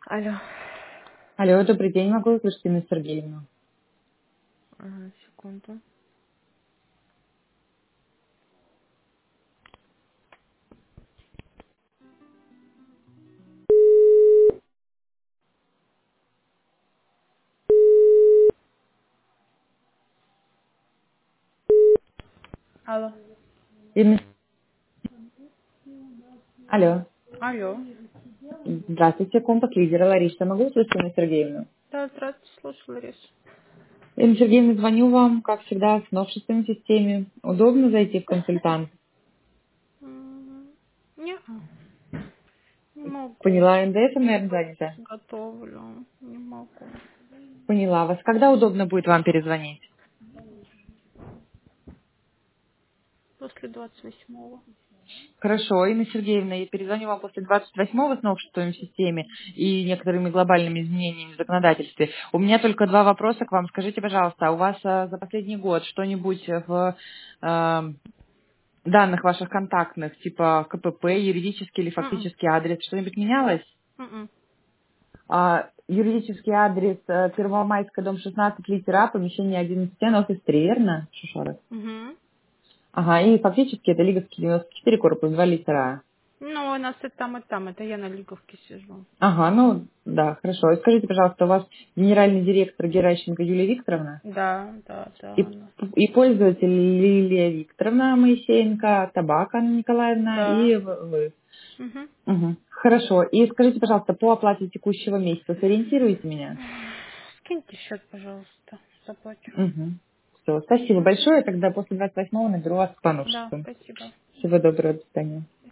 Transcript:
Алло. Алло, добрый день, могу услышать Инну Сергеевну? Ага, секунду. Алло. Инна- Алло, Алло. здравствуйте, компас-лидер Лариса, могу услышать Инну Сергеевну? Да, здравствуйте, слушаю, Ларис. Инна Сергеевна, звоню вам, как всегда, с новшествами в системе. Удобно зайти в консультант? Не, не могу. Поняла, НДС, наверное, занята. Готовлю. Не могу. Поняла вас. Когда удобно будет вам перезвонить? После 28-го. Хорошо, Инна Сергеевна, я перезвоню вам после 28-го с новшествами в системе и некоторыми глобальными изменениями в законодательстве. У меня только два вопроса к вам. Скажите, пожалуйста, а у вас за последний год что-нибудь в данных ваших контактных, типа КПП, юридический или М-м. фактический адрес, что-нибудь менялось? М-м. Юридический адрес Первомайская, дом 16, литера А, помещение 11Н, офис 3, верно? Шушаров. Мгм. Ага, и фактически это Лиговский 94, корпус 2, литера А. Ну, у нас и там, и там. Это я на Лиговке сижу. Ага, ну, да, хорошо. И скажите, пожалуйста, у вас генеральный директор Геращенко Юлия Викторовна Да, да, да, и, она. и пользователь Лилия Викторовна Моисеенко, Табак Анна Николаевна Да. и вы. Угу. Мгм. Хорошо. И скажите, пожалуйста, по оплате текущего месяца сориентируйте меня. Скиньте счет, пожалуйста. Заплачу. Все, спасибо большое. Тогда после 28-го наберу вас по Да, новшеству. спасибо. Всего доброго, до свидания.